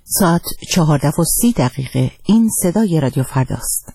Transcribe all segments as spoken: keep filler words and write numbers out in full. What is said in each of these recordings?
ساعت چهارده و سی دقیقه. این صدای رادیو فرداست.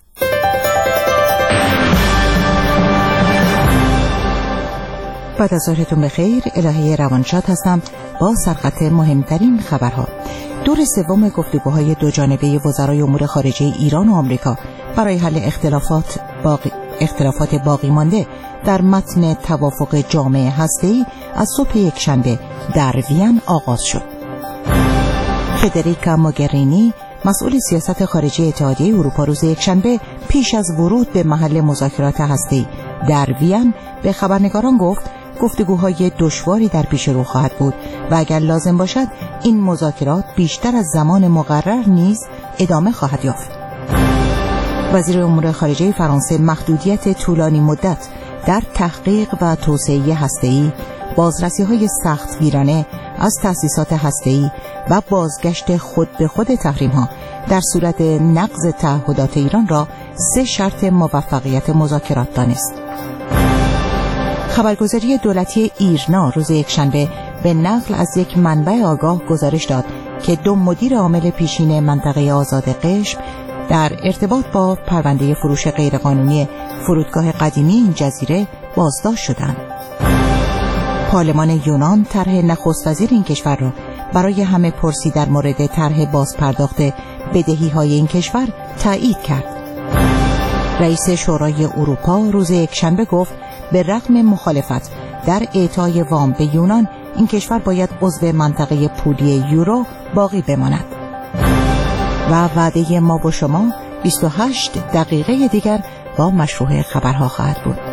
بعد از ظهرتون بخیر. الهه روانشاد هستم با سرخط مهمترین خبرها. دور سوم گفتگوهای دو جانبه وزرای امور خارجه ایران و آمریکا برای حل اختلافات باقی اختلافات باقی مانده در متن توافق جامع هسته‌ای از صبح یکشنبه در وین آغاز شد. فدریکا موگرینی، مسئول سیاست خارجی اتحادیه اروپا، روز یکشنبه پیش از ورود به محل مذاکرات هسته‌ای در وین به خبرنگاران گفت گفتگوهای دشواری در پیش رو خواهد بود و اگر لازم باشد این مذاکرات بیشتر از زمان مقرر نیز ادامه خواهد یافت. وزیر امور خارجه فرانسه محدودیت طولانی مدت در تحقیق و توسعه هسته‌ای، بازرسی‌های سخت گیرانه از تأسیسات هسته‌ای و بازگشت خود به خود تحریم‌ها در صورت نقض تعهدات ایران را سه شرط موفقیت مذاکرات دانست. خبرگزاری دولتی ایرنا روز یکشنبه به نقل از یک منبع آگاه گزارش داد که دو مدیر عامل پیشین منطقه آزاد قشم در ارتباط با پرونده فروش غیرقانونی فرودگاه قدیمی این جزیره بازداشت شدند. پارلمان یونان طرح نخست وزیر این کشور را برای همه پرسی در مورد طرح بازپرداخت بدهی‌های این کشور تایید کرد. رئیس شورای اروپا روز یکشنبه گفت به رغم مخالفت در اعطای وام به یونان، این کشور باید عضو منطقه پولی یورو باقی بماند. و وعده ما با شما بیست و هشت دقیقه دیگر با مشروع خبرها خواهد بود.